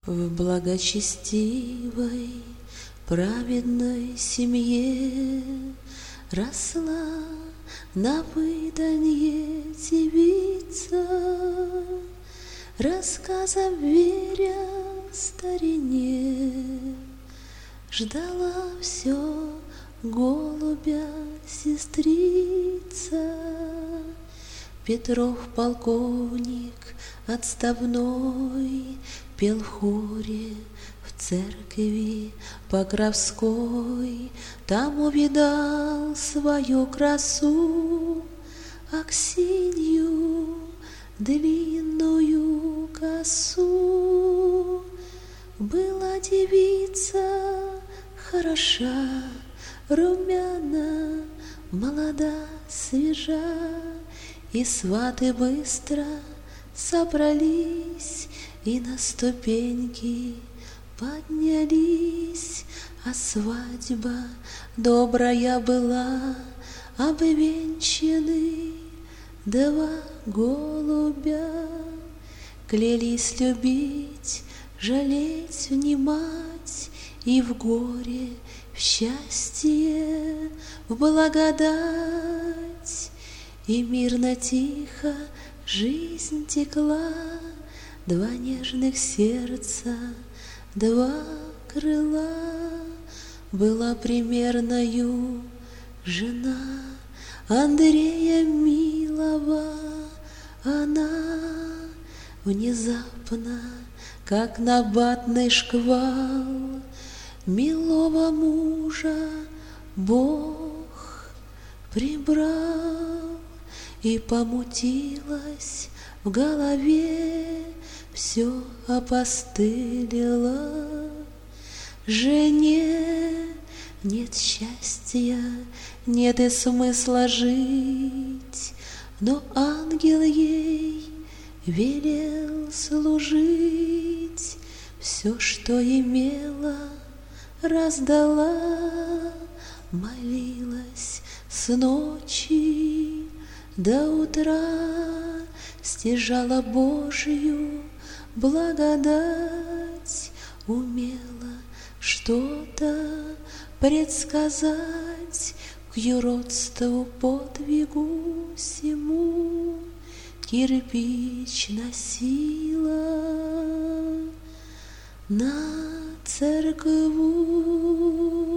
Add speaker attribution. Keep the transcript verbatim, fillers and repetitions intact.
Speaker 1: В благочестивой, праведной семье росла на выданье девица, рассказов веря старине, ждала все голубя сестрица. Петров полковник отставной пел в хоре в церкви Покровской. Там увидал свою красу, Аксинью длинную косу. Была девица хороша, румяна, молода, свежа, и сваты быстро собрались и на ступеньки поднялись. А свадьба добрая была, обвенчаны два голубя. Клялись любить, жалеть, внимать, и в горе, в счастье, в благодать. И мирно тихо жизнь текла, два нежных сердца, два крыла. Была примерною жена Андрея милого, она внезапно, как набатный шквал, милого мужа Бог прибрал. И помутилось в голове, все опостылило. Жене нет счастья, нет и смысла жить, но ангел ей велел служить. Все, что имела, раздала, молилась с ночи до утра, стяжала Божью благодать, умела что-то предсказать к юродству, подвигу сему. Кирпич носила на церкву.